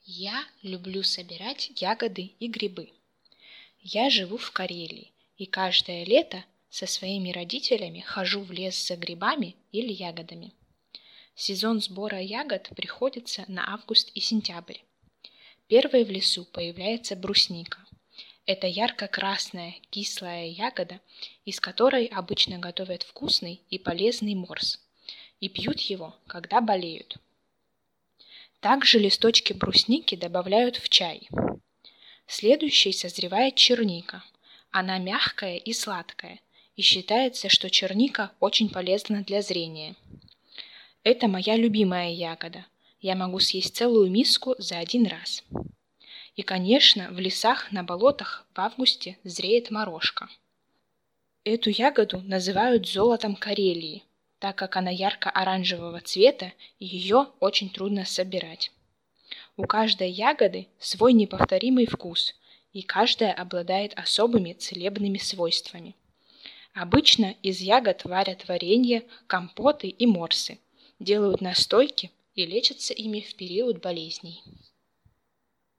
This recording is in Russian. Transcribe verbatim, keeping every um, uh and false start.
Я люблю собирать ягоды и грибы. Я живу в Карелии и каждое лето со своими родителями хожу в лес за грибами или ягодами. Сезон сбора ягод приходится на август и сентябрь. Первой в лесу появляется брусника. Это ярко-красная кислая ягода, из которой обычно готовят вкусный и полезный морс, и пьют его, когда болеют. Также листочки брусники добавляют в чай. Следующей созревает черника. Она мягкая и сладкая, и считается, что черника очень полезна для зрения. Это моя любимая ягода. Я могу съесть целую миску за один раз. И, конечно, в лесах, на болотах в августе зреет морожка. Эту ягоду называют золотом Карелии, так как она ярко-оранжевого цвета и ее очень трудно собирать. У каждой ягоды свой неповторимый вкус, и каждая обладает особыми целебными свойствами. Обычно из ягод варят варенье, компоты и морсы, делают настойки и лечатся ими в период болезней.